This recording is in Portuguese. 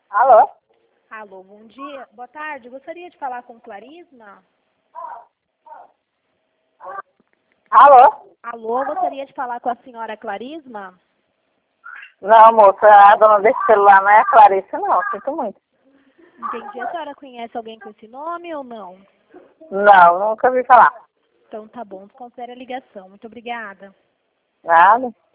Alô? Alô, bom dia. Boa tarde. Gostaria de falar com Clarisma? Alô? Alô, gostaria de falar com a senhora Clarisma? Não, moça, a dona desse celular não é a Clarice, não. Sinto muito. Entendi. A senhora conhece alguém com esse nome ou não? Não, nunca ouvi falar. Então tá bom, considere a ligação. Muito obrigada. Nada.